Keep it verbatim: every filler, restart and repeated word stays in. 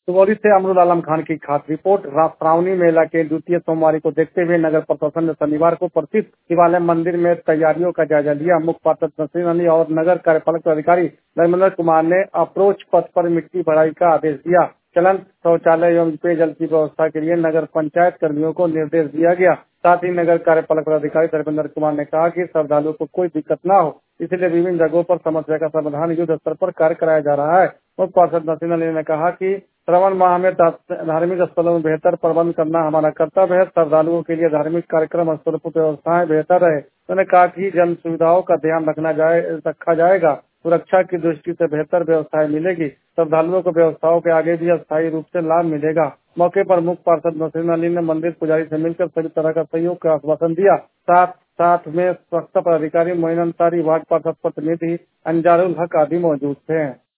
सुगौली से अमरुल आलम खान की खास रिपोर्ट। श्रावणी मेला के द्वितीय सोमवार को देखते हुए नगर प्रशासन ने शनिवार को प्रसिद्ध शिवालय मंदिर में तैयारियों का जायजा लिया। मुख्य पार्षद नसीम अली और नगर कार्यपालक अधिकारी धर्मेंद्र कुमार ने अप्रोच पथ पर मिट्टी भराई का आदेश दिया। चलंत शौचालय एवं पेयजल की व्यवस्था के लिए नगर पंचायत कर्मियों को निर्देश दिया गया। साथ ही नगर कार्यपालक अधिकारी धर्मेंद्र कुमार ने कहा कि श्रद्धालुओं को कोई दिक्कत न हो, इसलिए विभिन्न जगहों पर समस्या का समाधान युद्ध स्तर पर कार्य कराया जा रहा है। मुख्य पार्षद नसीम अली ने कहा कि श्रावण माह में धार्मिक स्थलों में बेहतर प्रबंध करना हमारा कर्तव्य है। श्रद्धालुओं के लिए धार्मिक कार्यक्रम स्वरूप व्यवस्थाएं बेहतर रहे। उन्होंने कहा कि जन सुविधाओं का ध्यान रखना जाए रखा जाएगा। सुरक्षा की दृष्टि से बेहतर व्यवस्थाएं मिलेगी। श्रद्धालुओं को व्यवस्थाओं के आगे भी अस्थायी रूप से लाभ मिलेगा। मौके पर मुख्य पार्षद नसीम अली ने मंदिर पुजारी से मिलकर सभी तरह का सहयोग का आश्वासन दिया। साथ साथ में स्वच्छता पदाधिकारी मोइन अंसारी, वार्ड पार्षद प्रतिनिधि अंजारुल हक आदि मौजूद थे।